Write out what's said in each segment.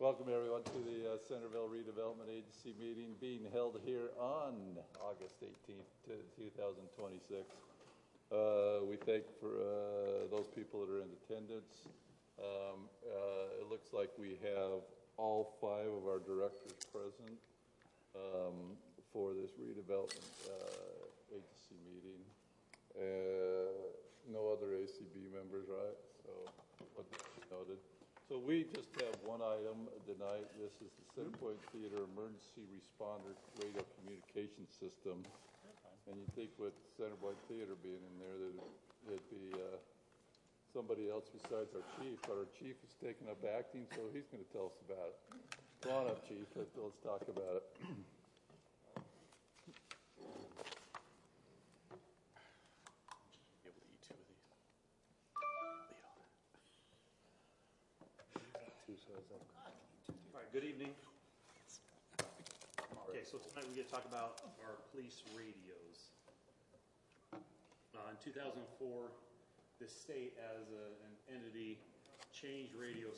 Welcome everyone to the Centerville Redevelopment Agency meeting being held here on August 18th, 2026. We thank for those people that are in attendance. It looks like we have all 5 of our directors present for this redevelopment agency meeting. No other ACB members, right? So, noted. So we just have one item tonight. This is the Centerpoint Theater Emergency Responder Radio Communication System. And you'd think with Centerpoint Theater being in there that it'd be somebody else besides our chief. But our chief is taking up acting, so he's going to tell us about it. Come on up, Chief. Let's talk about it. All right, good evening. Okay, so tonight we get to talk about our police radios. In 2004, the state as an entity changed radio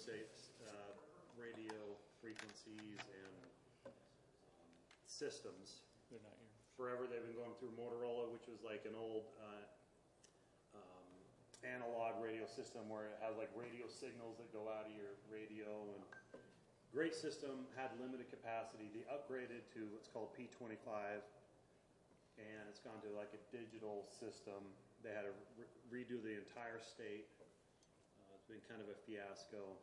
frequencies and systems. They're not here. Forever they've been going through Motorola, which was like an old analog radio system where it has like radio signals that go out of your radio, and great system, had limited capacity. They upgraded to what's called P25, and it's gone to like a digital system. They had to redo the entire state. It's been kind of a fiasco.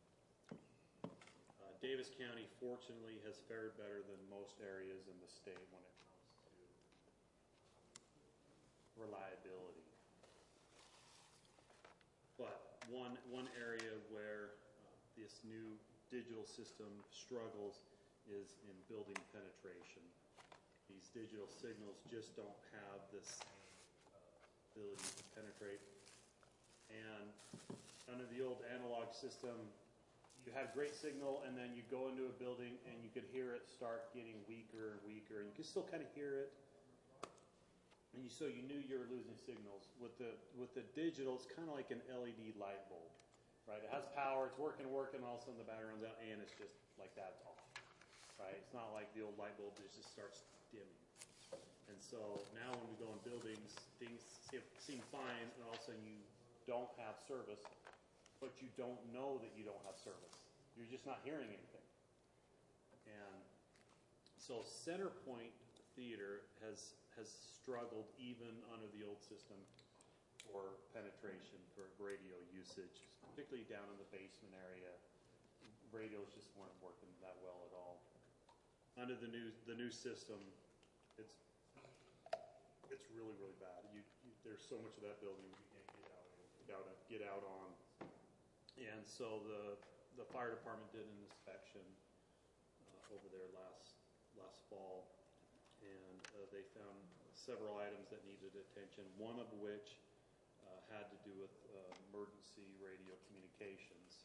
Davis County, fortunately, has fared better than most areas in the state when it comes to reliability. But one area where this new digital system struggles is in building penetration. These digital signals just don't have the same ability to penetrate. And under the old analog system, you had great signal, and then you go into a building and you could hear it start getting weaker and weaker, and you could still kind of hear it. And so you knew you were losing signals. With the digital, it's kind of like an LED light bulb, right? It has power, it's working, and all of a sudden the battery runs out, and it's just like that, it's off, right? It's not like the old light bulb that just starts dimming. And so now when we go in buildings, things seem fine, and all of a sudden you don't have service, but you don't know that you don't have service. You're just not hearing anything. And so Centerpoint Theater has struggled even under the old system for penetration, for radio usage, particularly down in the basement area. Radios just weren't working that well at all. Under the new system, it's really, really bad. There's so much of that building you can't get out on. And so the fire department did an inspection over there last fall. And they found several items that needed attention, one of which had to do with emergency radio communications.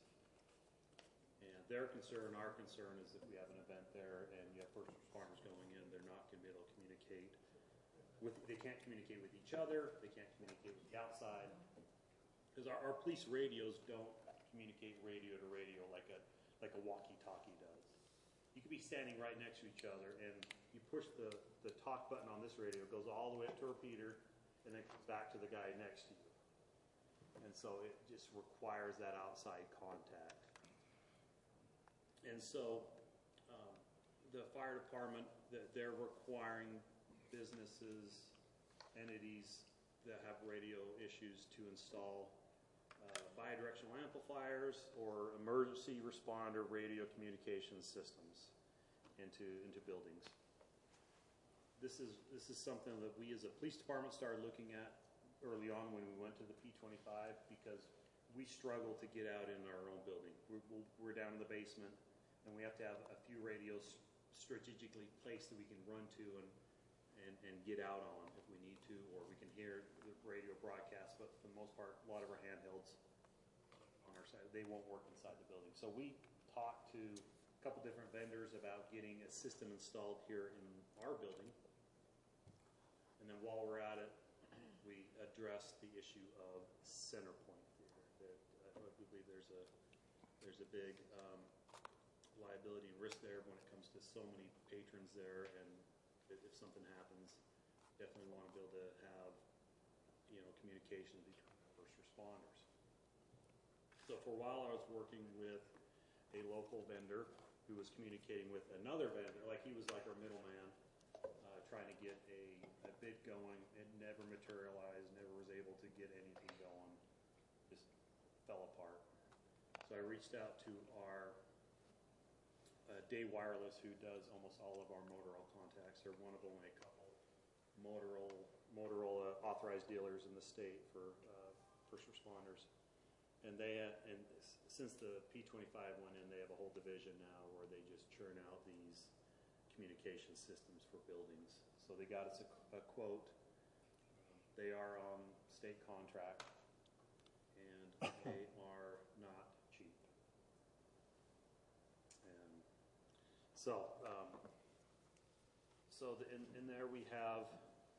And their concern, our concern, is that we have an event there and you have first responders going in, they're not going to be able to communicate they can't communicate with each other, they can't communicate with the outside. Because our police radios don't communicate radio to radio like a walkie-talkie does. You could be standing right next to each other, and you push the talk button on this radio, it goes all the way up to a repeater, and then it comes back to the guy next to you. And so it just requires that outside contact. And so the fire department, they're requiring businesses, entities that have radio issues to install bidirectional amplifiers or emergency responder radio communication systems into buildings. This is something that we as a police department started looking at early on when we went to the P25, because we struggle to get out in our own building. We're down in the basement, and we have to have a few radios strategically placed that we can run to and get out on if we need to, or we can hear the radio broadcast. But for the most part, a lot of our handhelds on our side, they won't work inside the building. So we talked to a couple different vendors about getting a system installed here in our building. And then while we're at it, we addressed the issue of Centerpoint Theater. I believe there's a big liability and risk there when it comes to so many patrons there, and if something happens, definitely want to be able to have, communication between first responders. So for a while I was working with a local vendor who was communicating with another vendor, like he was like our middleman, trying to get a bid going. It never materialized, never was able to get anything going, just fell apart. So I reached out to our Day Wireless, who does almost all of our Motorola contacts. They're one of only a couple Motorola authorized dealers in the state for first responders. And since the P25 went in, they have a whole division now where they just churn out these communication systems for buildings. So they got us a quote. They are on state contract, and they are not cheap. And so, in there we have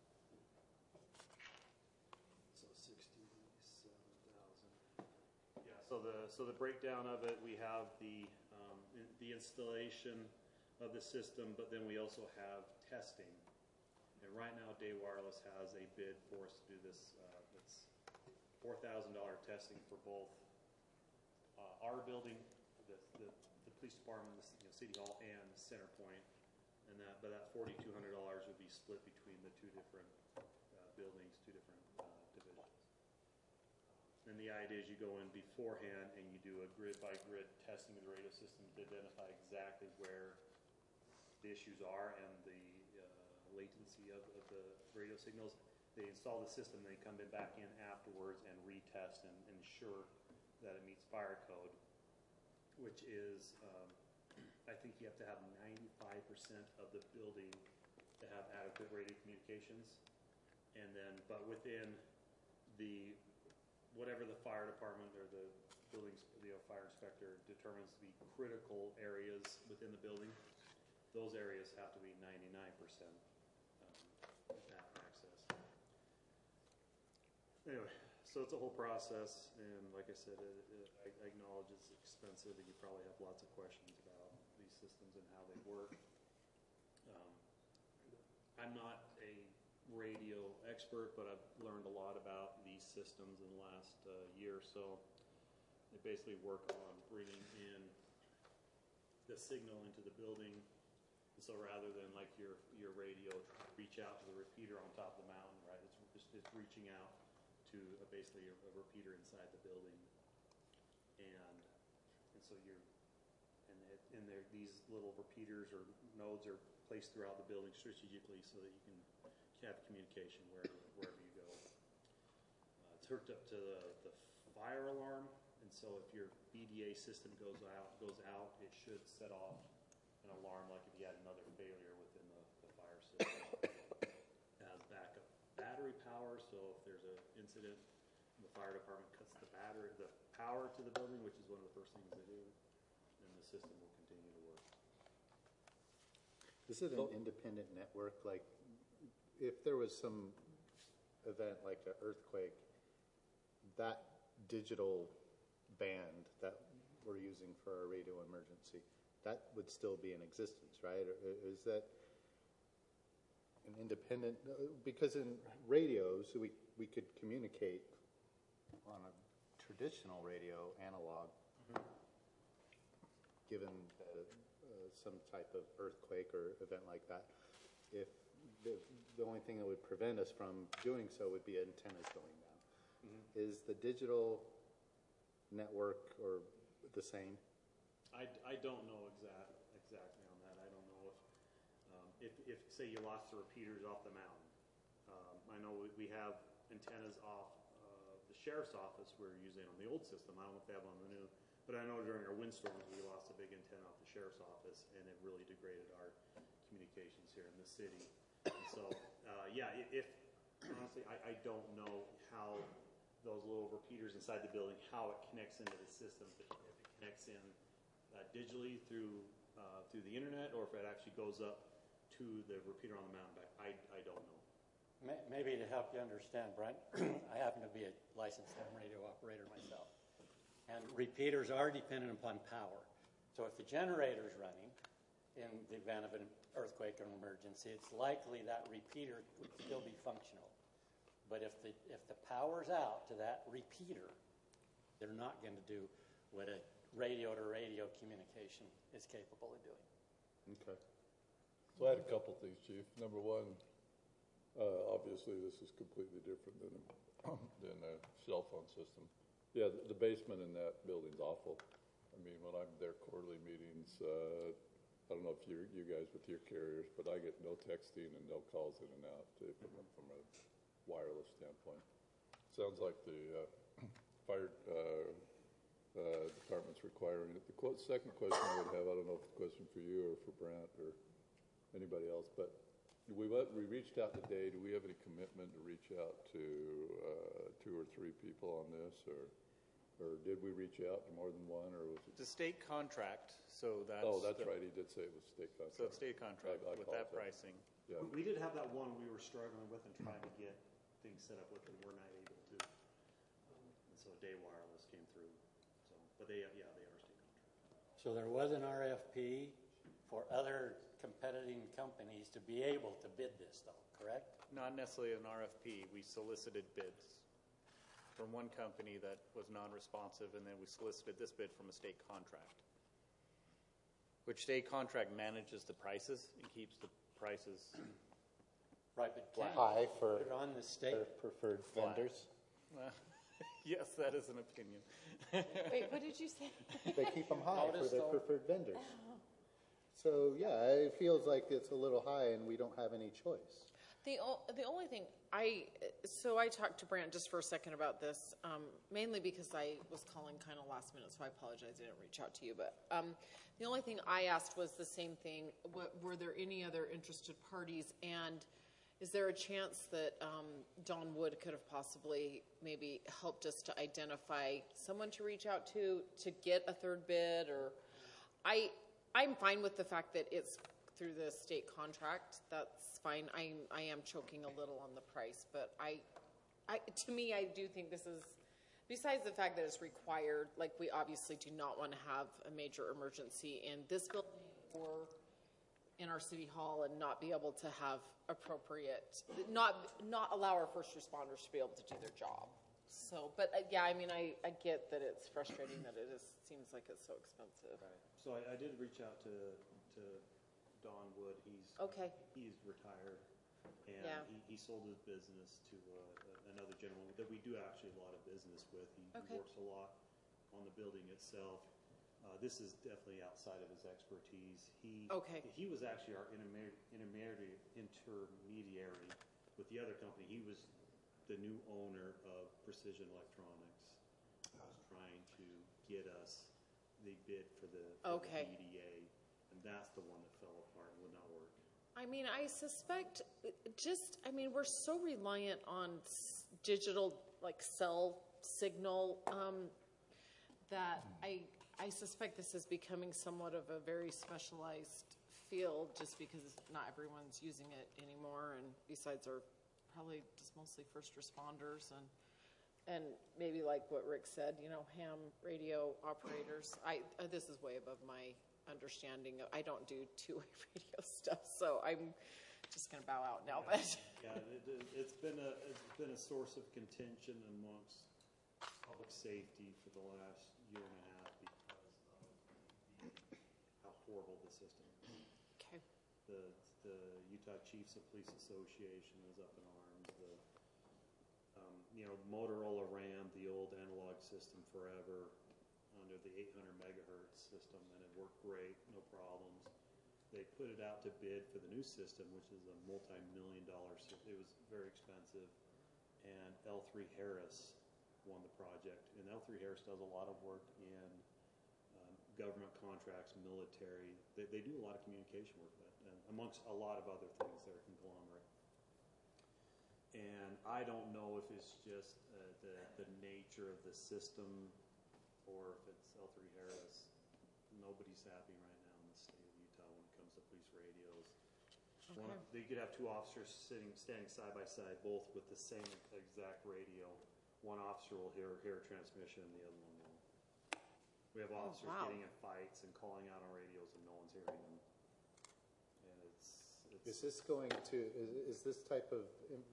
67,000. Yeah. So the breakdown of it, we have the installation of the system, but then we also have testing. And right now, Day Wireless has a bid for us to do this. It's $4,000 testing for both our building, the police department, the city hall, and CenterPoint. But that $4,200 would be split between the two different buildings, two different divisions. And the idea is you go in beforehand and you do a grid-by-grid testing of the radio system to identify exactly where the issues are and the latency of the radio signals. They install the system, they come back in afterwards and retest and ensure that it meets fire code, which is, I think you have to have 95% of the building to have adequate radio communications. And then, but within whatever the fire department or the building's fire inspector determines to be critical areas within the building, those areas have to be 99% access. Anyway, so it's a whole process, and like I said, I acknowledge it's expensive, and you probably have lots of questions about these systems and how they work. I'm not a radio expert, but I've learned a lot about these systems in the last year or so. They basically work on bringing in the signal into the building. And so rather than like your radio reach out to the repeater on top of the mountain, right? It's reaching out to basically a repeater inside the building, and so these little repeaters or nodes are placed throughout the building strategically so that you can have communication wherever you go. It's hooked up to the fire alarm, and so if your BDA system goes out, it should set off an alarm like if you had another failure within the fire system. It has backup battery power, so if there's an incident, the fire department cuts the power to the building, which is one of the first things they do, and the system will continue to work. Is it an independent network? Like, if there was some event like an earthquake, that digital band that we're using for our radio emergency, that would still be in existence, right? Or is that an independent? Because in radios, we could communicate on a traditional radio, analog, given some type of earthquake or event like that. If the only thing that would prevent us from doing so would be antennas going down. Is the digital network or the same? I don't know exactly on that. I don't know if say you lost the repeaters off the mountain. I know we have antennas off the sheriff's office. We're using on the old system. I don't know if they have on the new, but I know during our windstorms we lost a big antenna off the sheriff's office, and it really degraded our communications here in the city. And so, if honestly, I don't know how those little repeaters inside the building, how it connects into the system, if it connects in digitally through the internet, or if it actually goes up to the repeater on the mountain back. I don't know. Maybe to help you understand, Brent, I happen to be a licensed ham radio operator myself. And repeaters are dependent upon power. So if the generator's running in the event of an earthquake or an emergency, it's likely that repeater would still be functional. But if the power's out to that repeater, they're not going to do what a radio-to-radio communication is capable of doing. Okay. So I had a couple things, Chief. Number one, obviously this is completely different than a cell phone system. Yeah, the basement in that building's awful. I mean, when I'm there quarterly meetings, I don't know if you guys with your carriers, but I get no texting and no calls in and out from a wireless standpoint. Sounds like the fire department's requiring it. The second question I would have, I don't know if it's a question for you or for Brent or anybody else, but we reached out today. Do we have any commitment to reach out to 2 or 3 people on this, or did we reach out to more than one, or was it? It's a state contract, so that's. Oh, that's right. He did say it was state contract. So it's state contract I with that pricing. Yeah. We did have that one we were struggling with and trying to get things set up with, and we're not able to. And so Day Wireless came through. So, but they are state contract. So there was an RFP for other competing companies to be able to bid this, though, correct? Not necessarily an RFP. We solicited bids from one company that was non-responsive, and then we solicited this bid from a state contract, which state contract manages the prices and keeps the prices Right, but can't High you for put it on the state? their preferred vendors. Yes, that is an opinion. Wait, what did you say? They keep them high for Notice their though- preferred vendors. So, yeah, it feels like it's a little high and we don't have any choice. The only thing I talked to Brant just for a second about this, mainly because I was calling kind of last minute, so I apologize I didn't reach out to you. But the only thing I asked was the same thing. Were there any other interested parties? And is there a chance that Don Wood could have possibly maybe helped us to identify someone to reach out to get a third bid? Or I'm fine with the fact that it's through the state contract. That's fine. I am choking a little on the price, but to me, I do think this is, besides the fact that it's required, like we obviously do not want to have a major emergency in this building or in our city hall and not be able to have appropriate, not allow our first responders to be able to do their job. So, but yeah, I mean, I get that it's frustrating that it seems like it's so expensive. Right. So I did reach out to Don Wood. He's retired, and Yeah. he sold his business to another gentleman that we do actually a lot of business with. He works a lot on the building itself. This is definitely outside of his expertise. He was actually our intermediary with the other company. He was the new owner of Precision Electronics. He was trying to get us the bid for the EDA, and that's the one that fell apart and would not work. I mean, I suspect we're so reliant on digital, like cell signal, that I suspect this is becoming somewhat of a very specialized field just because not everyone's using it anymore, and besides are probably just mostly first responders and maybe like what Rick said, ham radio operators. This is way above my understanding. I don't do two-way radio stuff, so I'm just going to bow out now. But Yeah, it's been a source of contention amongst public safety for the last year and a half because of how horrible the system is. okay, The Utah Chiefs of Police Association is up in arms. Motorola ran the old analog system forever under the 800 megahertz system, and it worked great, no problems. They put it out to bid for the new system, which is a multi-million-dollar system. It was very expensive, and L3 Harris won the project. And L3 Harris does a lot of work in government contracts, military. They do a lot of communication work with that, and amongst a lot of other things. They're a conglomerate. And I don't know if it's just the nature of the system or if it's L3 Harris. Nobody's happy right now in the state of Utah when it comes to police radios. They could have two officers standing side by side, both with the same exact radio. One officer will hear a transmission and the other one won't, We have officers wow. getting in fights and calling out on radios and no one's hearing them. And Is this going to, is this type of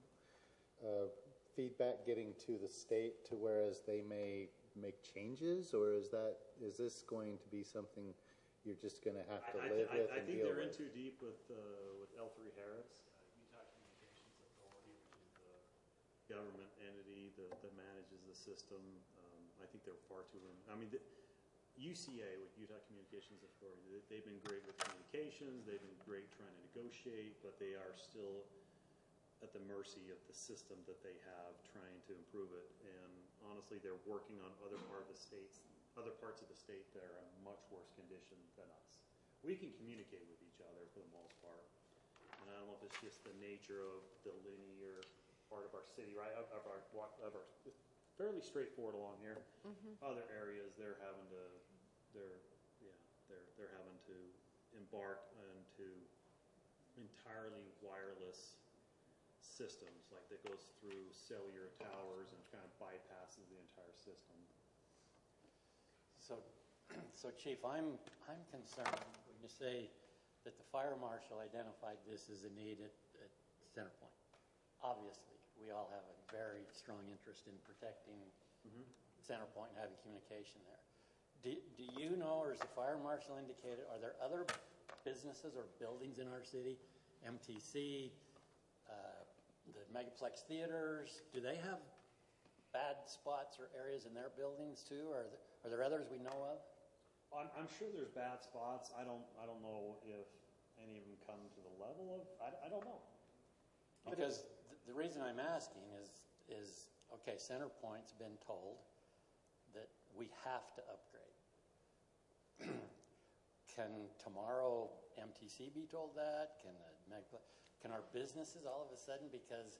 feedback getting to the state to whereas they may make changes, or is this going to be something you're just going to have to live with I and think deal they're in with? too deep with L3 Harris, Utah Communications Authority, which is the government entity that manages the system. I think they're far too limited. I mean, UCA, with Utah Communications Authority, they've been great with communications. They've been great trying to negotiate, but they are still at the mercy of the system that they have, trying to improve it. And honestly, they're working on other parts of the state that are in much worse condition than us. We can communicate with each other for the most part, and I don't know if it's just the nature of the linear part of our city, right? Of our fairly straightforward along here. Other areas, they're having to embark into entirely wireless systems, like that goes through cellular towers and kind of bypasses the entire system. So Chief, I'm concerned when you say that the fire marshal identified this as a need at Centerpoint. Obviously, we all have a very strong interest in protecting Centerpoint and having communication there. Do you know, or is the fire marshal indicated, are there other businesses or buildings in our city, MTC, the Megaplex theaters, do they have bad spots or areas in their buildings too? Are there others we know of? I'm sure there's bad spots. I don't know if any of them come to the level of. I don't know. Because the reason I'm asking is okay, Centerpoint's been told that we have to upgrade. Can tomorrow MTC be told that? Can our businesses all of a sudden, because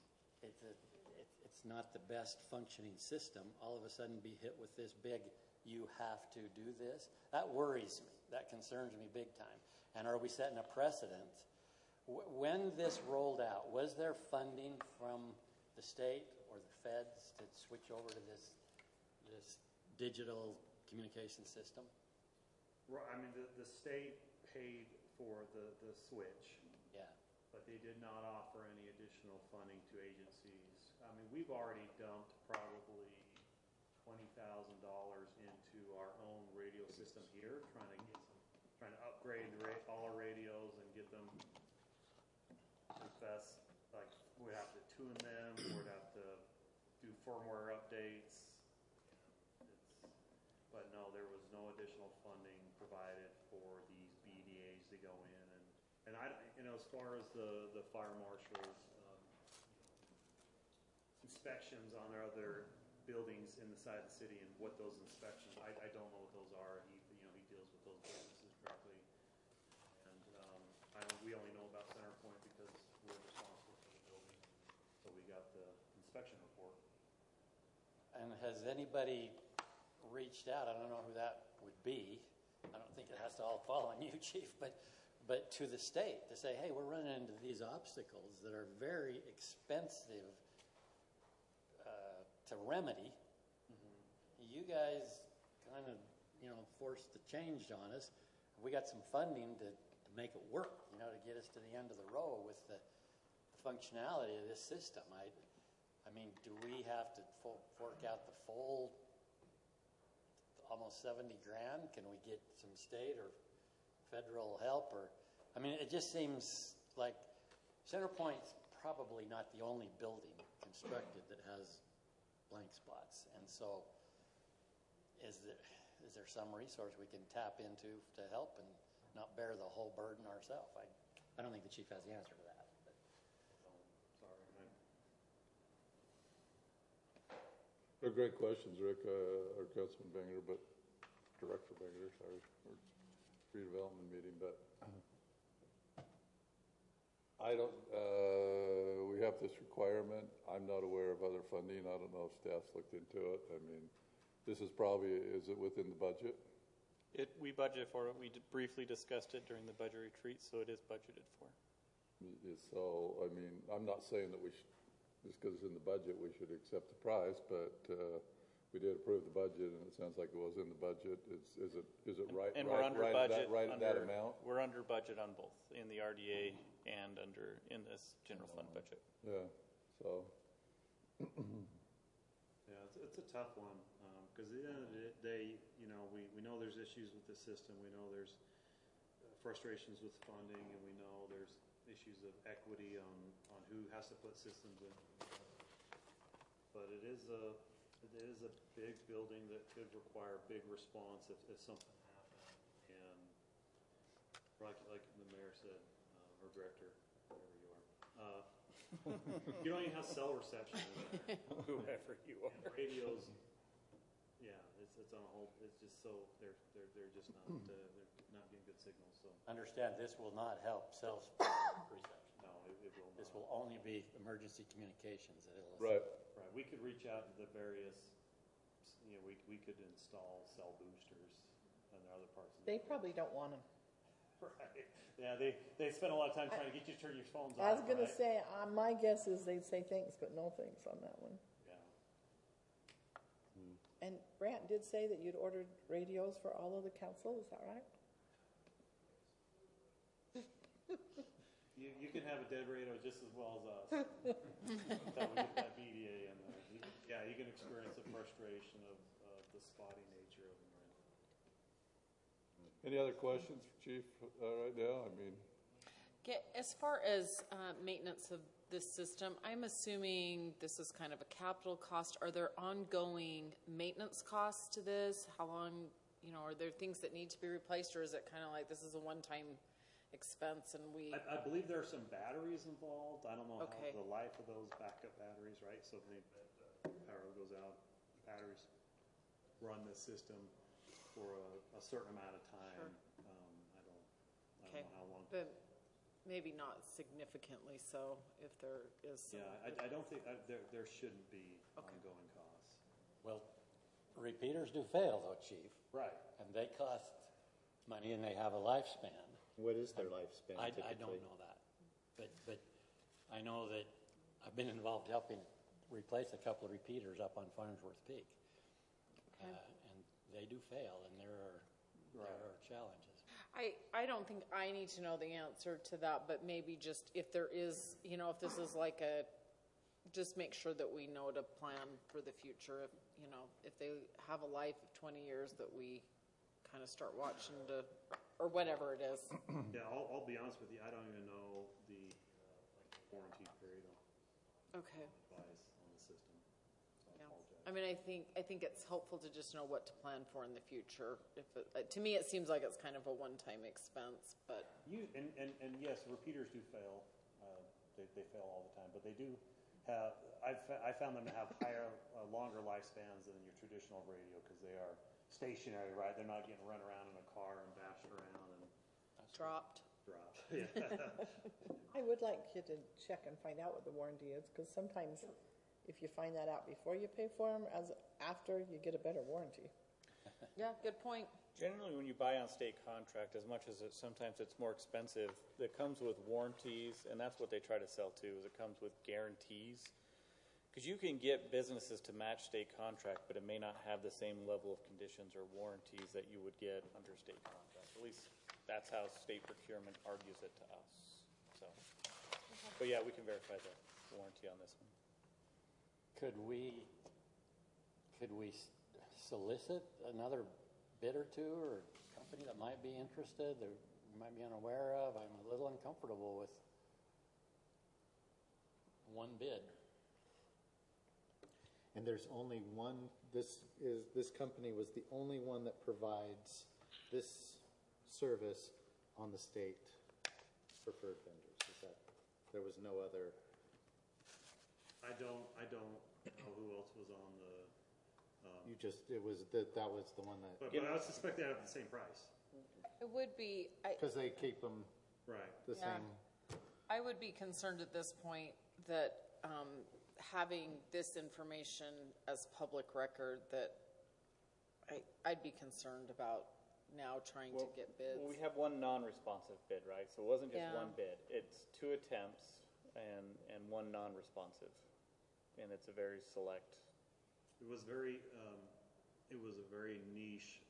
it's not the best functioning system, all of a sudden be hit with this big, you have to do this? That worries me. That concerns me big time. And are we setting a precedent? When this rolled out, was there funding from the state or the feds to switch over to this digital communication system? Right. I mean, the state paid for the switch. Yeah. But they did not offer any additional funding to agencies. I mean, we've already dumped probably $20,000 into our own radio system here, trying to upgrade all our radios and get them the best. Like, we'd have to tune them, we'd have to do firmware updates. But no, there was no additional funding provided for these BDAs to go in, and I, as far as the fire marshals inspections on their other buildings in the side of the city and what those inspections, I don't know what those are. He deals with those businesses directly, and we only know about Centerpoint because we're responsible for the building, so we got the inspection report. And has anybody reached out? I don't know who that would be. I don't think it has to all fall on you, Chief, but to the state to say, hey, we're running into these obstacles that are very expensive to remedy. You guys kind of, forced the change on us. We got some funding to make it work, to get us to the end of the row with the functionality of this system. I mean, do we have to fork out the full almost $70,000? Can we get some state or federal help? Or, I mean, it just seems like Centerpoint's probably not the only building constructed that has blank spots. And so is there some resource we can tap into to help and not bear the whole burden ourselves? I don't think the chief has the answer to that. But. Sorry. They're great questions, Rick, or Councilman Bengler, but Director Bengler, sorry, or redevelopment meeting, but I don't, we have this requirement. I'm not aware of other funding. I don't know if staff's looked into it. I mean, this is probably, is it within the budget? We budgeted for it. We briefly discussed it during the budget retreat, so it is budgeted for. So, I mean, I'm not saying that we should, just because it's in the budget, we should accept the price, but we did approve the budget, and it sounds like it was in the budget. Is it right? And we're under right budget. Right at that amount? We're under budget on both, in the RDA and in this general fund budget. Yeah, so, Yeah, it's a tough one, because at the end of the day, you know, we know there's issues with the system, we know there's frustrations with funding, and we know there's issues of equity on who has to put systems in. But it is a big building that could require big response if something happened. And like the mayor said, or director, whatever you are, you don't even have cell reception in there. Whoever you are. And radios, yeah, it's on a whole. It's just so they're just not they're not getting good signals. So Understand, this will not help cell reception. no, it will not. This will only be emergency communications that it'll. right. Right, we could reach out to the various. You know, we could install cell boosters in other parts of the They building. probably don't want them. Right. Yeah, they spend a lot of time trying to get you to turn your phones I off. was gonna right? say, my guess is they'd say thanks, but no thanks on that one. Yeah. And Brant did say that you'd ordered radios for all of the council, is that right? You can have a dead radio just as well as us. Until we get that BDA in there. Yeah, you can experience the frustration of the spotty nature of them. Right? Any other questions for Chief right now? I mean, As far as maintenance of this system, I'm assuming this is kind of a capital cost. Are there ongoing maintenance costs to this? How long, are there things that need to be replaced, or is it kind of like this is a one-time expense and we? I believe there are some batteries involved. I don't know Okay. how the life of those backup batteries, right? So if the power goes out, batteries run the system for a certain amount of time. Sure. I don't Okay. know how long. But maybe not significantly so if there is some. Yeah, I don't think there shouldn't be Okay. ongoing costs. Well, repeaters do fail though, Chief, Right. and they cost money and they have a lifespan. What is their lifespan I typically? don't know that, but I know that I've been involved helping replace a couple of repeaters up on Farnsworth Peak. Okay. And they do fail, and there are challenges. I don't think I need to know the answer to that, but maybe just if there is, if this is like just make sure that we know to plan for the future. If they have a life of 20 years, that we kind of start watching or whatever it is. Yeah, I'll be honest with you. I don't even know the warranty period Okay. applies on the system. So I Yeah. apologize. I mean, I think it's helpful to just know what to plan for in the future. To me, it seems like it's kind of a one-time expense, but And yes, repeaters do fail. They fail all the time, but they do have. I found them to have longer lifespans than your traditional radio because they are stationary, right? They're not getting run around in a car and bashed around and dropped. dropped. Yeah. I would like you to check and find out what the warranty is, because sometimes if you find that out before you pay for them, after, you get a better warranty. Yeah, good point. Generally, when you buy on state contract, as much as sometimes it's more expensive, it comes with warranties, and that's what they try to sell too, is it comes with guarantees. Because you can get businesses to match state contract, but it may not have the same level of conditions or warranties that you would get under state contract. At least that's how state procurement argues it to us. So, but yeah, we can verify the warranty on this one. Could we solicit another bid or two, or company that might be interested, or you might be unaware of? I'm a little uncomfortable with one bid. And there's only one, this company was the only one that provides this service on the state preferred vendors. There was no other? I don't know who else was on the. That was the one that, But I would suspect they have the same price. It would be. because they keep them Right. the Yeah. same. I would be concerned at this point that having this information as public record, that I'd be concerned about now trying to get bids. Well, we have one non-responsive bid, right? So it wasn't just Yeah. one bid. It's 2 attempts and one non-responsive. And it's a very select It was very, it was a very niche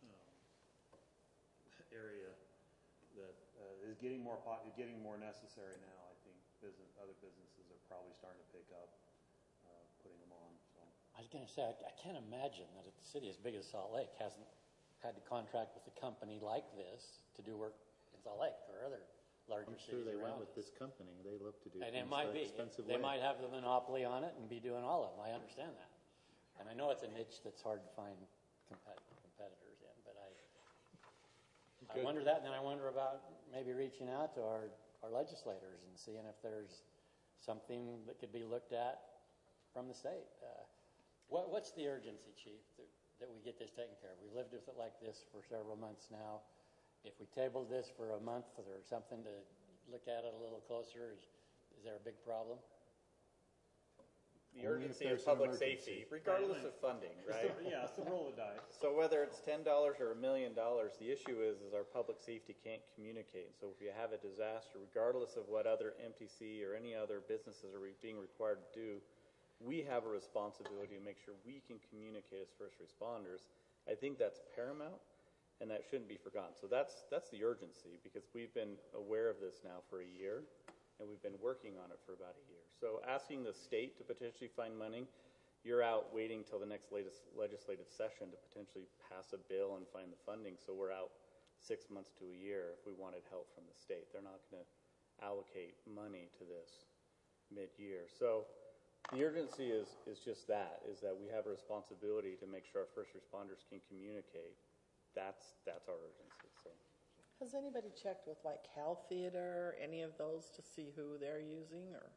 area that is getting more necessary now. I think other businesses are probably starting to pick up putting them on. So I was going to say, I can't imagine that a city as big as Salt Lake hasn't had to contract with a company like this to do work in Salt Lake or other larger I'm sure cities they went around with us. this company. They love to do And it things might the be. expensive They way. might have the monopoly on it and be doing all of them. I understand that. And I know it's a niche that's hard to find competitors in, but I Okay. wonder that, and then I wonder about maybe reaching out to our legislators and seeing if there's something that could be looked at from the state. What's the urgency, Chief, that we get this taken care of? We've lived with it like this for several months now. If we tabled this for a month or something to look at it a little closer, is there a big problem? The Only if urgency of there's an public emergency. safety, regardless of funding, right? yeah, it's a roll of the dice. So whether it's $10 or $1 million, the issue is our public safety can't communicate. So if you have a disaster, regardless of what other MTC or any other businesses are being required to do, we have a responsibility to make sure we can communicate as first responders. I think that's paramount, and that shouldn't be forgotten. So that's the urgency, because we've been aware of this now for a year, and we've been working on it for about a year. So asking the state to potentially find money, you're out waiting till the next latest legislative session to potentially pass a bill and find the funding. So we're out 6 months to a year if we wanted help from the state. They're not going to allocate money to this mid-year. So the urgency is just that, is that we have a responsibility to make sure our first responders can communicate. That's our urgency. So. Has anybody checked with like Cal Theater, any of those, to see who they're using, or?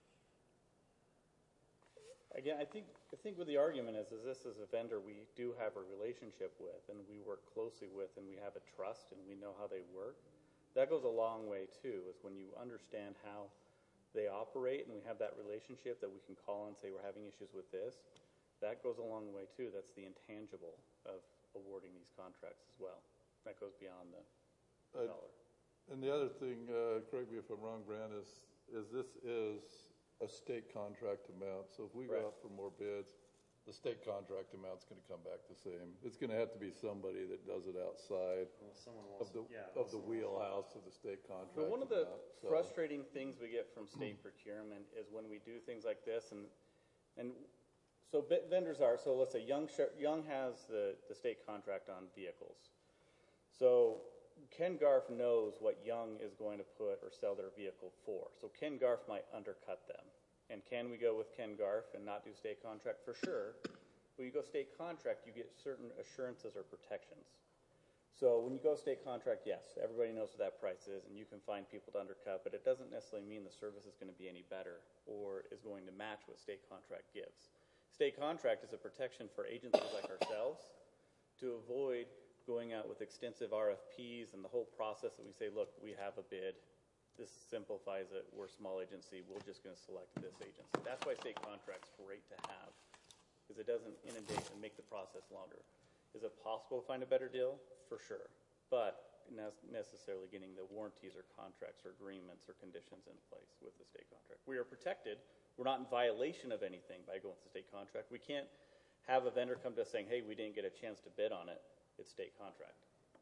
Again, I think what the argument is this is a vendor we do have a relationship with, and we work closely with, and we have a trust, and we know how they work. That goes a long way too, is when you understand how they operate, and we have that relationship that we can call and say we're having issues with this. That goes a long way too. That's the intangible of awarding these contracts as well. That goes beyond the dollar. And the other thing, correct me if I'm wrong, Brant, is this is a state contract amount. So if we go Right. out for more bids, the state contract amount's going to come back the same. It's going to have to be somebody that does it outside Well, someone of wants, the yeah, of the someone wheelhouse wants- of the state contract. But one of the amount. So- frustrating things we get from state procurement is when we do things like this, and so vendors are, so let's say Young has the state contract on vehicles. So Ken Garf knows what Young is going to put or sell their vehicle for. So Ken Garf might undercut them. And can we go with Ken Garf and not do state contract? For sure. When you go state contract, you get certain assurances or protections. So when you go state contract, yes, everybody knows what that price is, and you can find people to undercut, but it doesn't necessarily mean the service is going to be any better or is going to match what state contract gives. State contract is a protection for agencies like ourselves to avoid going out with extensive RFPs and the whole process that we say, look, we have a bid. This simplifies it. We're a small agency. We're just going to select this agency. That's why state contract's great to have, because it doesn't inundate and make the process longer. Is it possible to find a better deal? For sure. But not necessarily getting the warranties or contracts or agreements or conditions in place with the state contract. We are protected. We're not in violation of anything by going with the state contract. We can't have a vendor come to us saying, hey, we didn't get a chance to bid on it. It's state contract.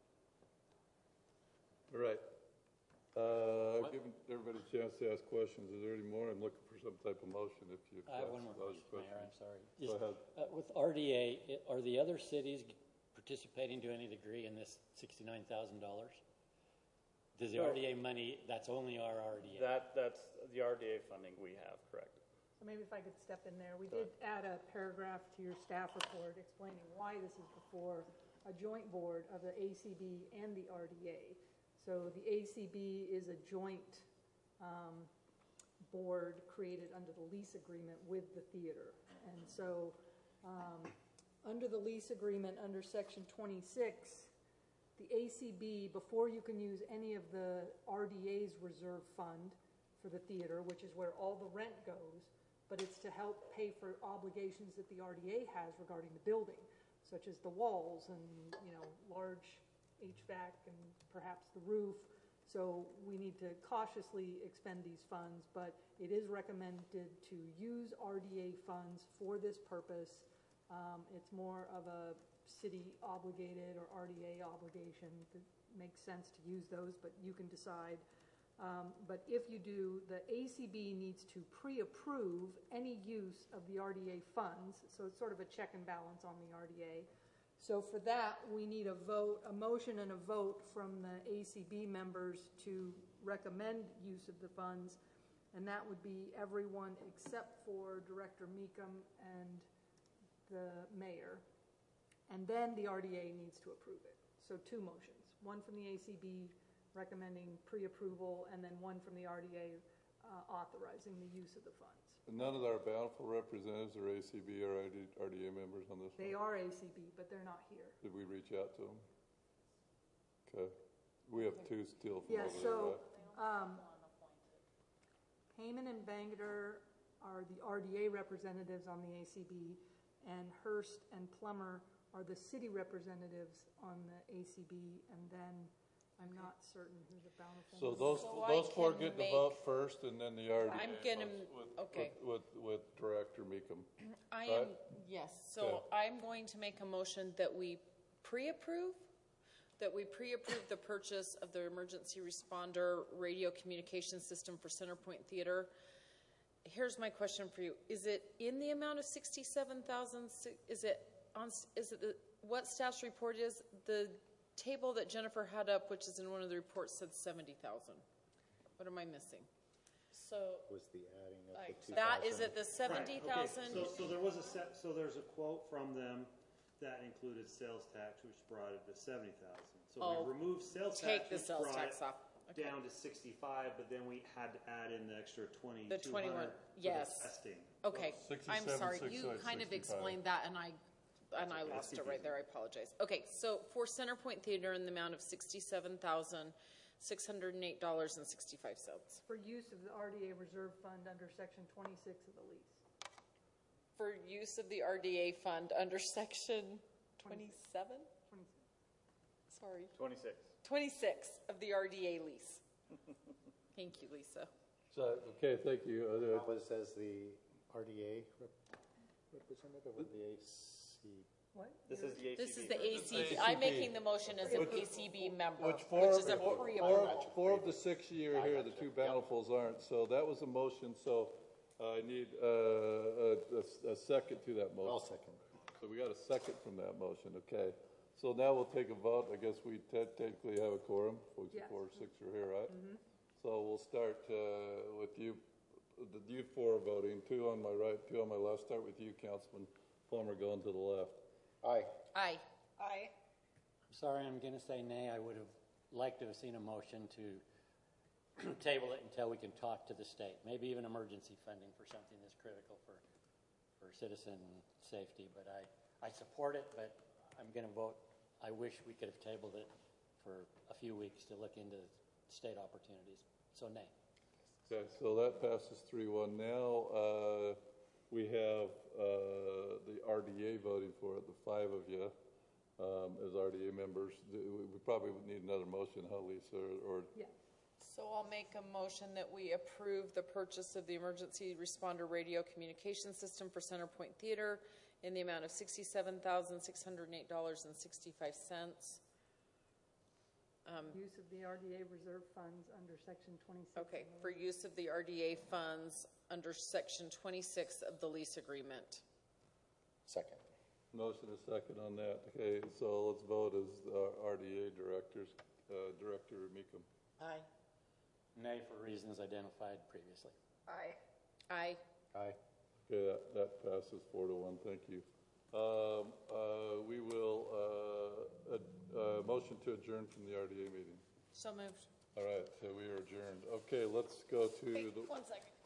All right. I've given everybody a chance to ask questions. Is there any more? I'm looking for some type of motion if you've I have got one more other question, Mayor, I'm sorry. Go ahead. With RDA, are the other cities participating to any degree in this $69,000? Does the No. RDA money, that's only our RDA? That's the RDA funding we have, correct. So maybe if I could step in there, we did add a paragraph to your staff report explaining why this is before a joint board of the ACB and the RDA. So the ACB is a joint board created under the lease agreement with the theater. And so under the lease agreement, under section 26, the ACB, before you can use any of the RDA's reserve fund for the theater, which is where all the rent goes, but it's to help pay for obligations that the RDA has regarding the building, such as the walls and, large HVAC and perhaps the roof. So we need to cautiously expend these funds, but it is recommended to use RDA funds for this purpose It's more of a city obligated or RDA obligation. It makes sense to use those, but you can decide. But if you do, the ACB needs to pre-approve any use of the RDA funds, so it's sort of a check and balance on the RDA. So for that, we need a vote, a motion and a vote from the ACB members to recommend use of the funds, and that would be everyone except for Director Meekum and the mayor. And then the RDA needs to approve it. So two motions, one from the ACB recommending pre-approval, and then one from the RDA authorizing the use of the funds. None of our Bountiful representatives are ACB or RDA members on this one? They are ACB, but they're not here. Did we reach out to them? Okay. We have two still from Yeah, over there, so right? Heyman and Bangerter are the RDA representatives on the ACB, and Hurst and Plummer are the city representatives on the ACB, and then I'm not certain who the Bountiful. So So I those four can get the make- vote first, and then the RDA. I'm gonna- with- okay. With Director Meekum. I Right? am, yes, so Okay. I'm going to make a motion that we pre-approve the purchase of the emergency responder radio communication system for Centerpoint Theater. Here's my question for you. Is it in the amount of 67,000? Is it what staff's report is? The table that Jennifer had up, which is in one of the reports, said 70,000. What am I missing? So Was the adding of the 2,000. that, is it the Right, 70,000? okay, so there was so there's a quote from them that included sales tax, which brought it to 70,000. So Oh, we removed sales Take tax, the which sales brought tax it off. Okay. down to 65, but then we had to add in the extra 2,200 The 21, for yes. the testing. Okay, I'm 67, sorry, 6, you like kind of 65. explained that and I lost it right there, I apologize. Okay, so for Centerpoint Theater in the amount of $67,608.65. For use of the RDA reserve fund under section 26 of the lease. For use of the RDA fund under section 27? 26. Sorry, 26. 26 of the RDA lease. Thank you, Lisa. So, okay, thank you. That was as the RDA representative or the AC? What? This is the ACB. This is the It's ACB, ACB. I'm making the motion as an ACB member, Which which is a pre-approval. four of the 6 here, the two Bountifuls aren't. So that was a motion, so I need a second to that motion. I'll second. So we got a second from that motion, okay. So now we'll take a vote. I guess we technically have a quorum. Yes. 4, 6 are here, right? So we'll start with you, you four voting, 2 on my right, 2 on my left. Start with you, Councilman Plummer, going to the left. Aye. Aye. I'm sorry, I'm going to say nay. I would have liked to have seen a motion to table it until we can talk to the state. Maybe even emergency funding for something that's critical for citizen safety. But I support it, but I'm going to vote. I wish we could have tabled it for a few weeks to look into state opportunities. So nay. Okay, so that passes 3-1. Now we have the RDA voting for it, the 5 of you as RDA members. We probably would need another motion, huh, Lisa? Or Yeah. So I'll make a motion that we approve the purchase of the emergency responder radio communication system for Centerpoint Theater in the amount of $67,608.65. Use of the RDA reserve funds under section 26. Okay, for use of the RDA funds under section 26 of the lease agreement. Second. motion is second on that. Okay, so let's vote as RDA directors. Director Meekum. Aye. Nay for reasons identified previously. Aye. Aye. Okay, that passes 4-1. Thank you. We will motion to adjourn from the RDA meeting. So moved. All right, so we are adjourned. Okay, let's go to Wait, the. 1 second.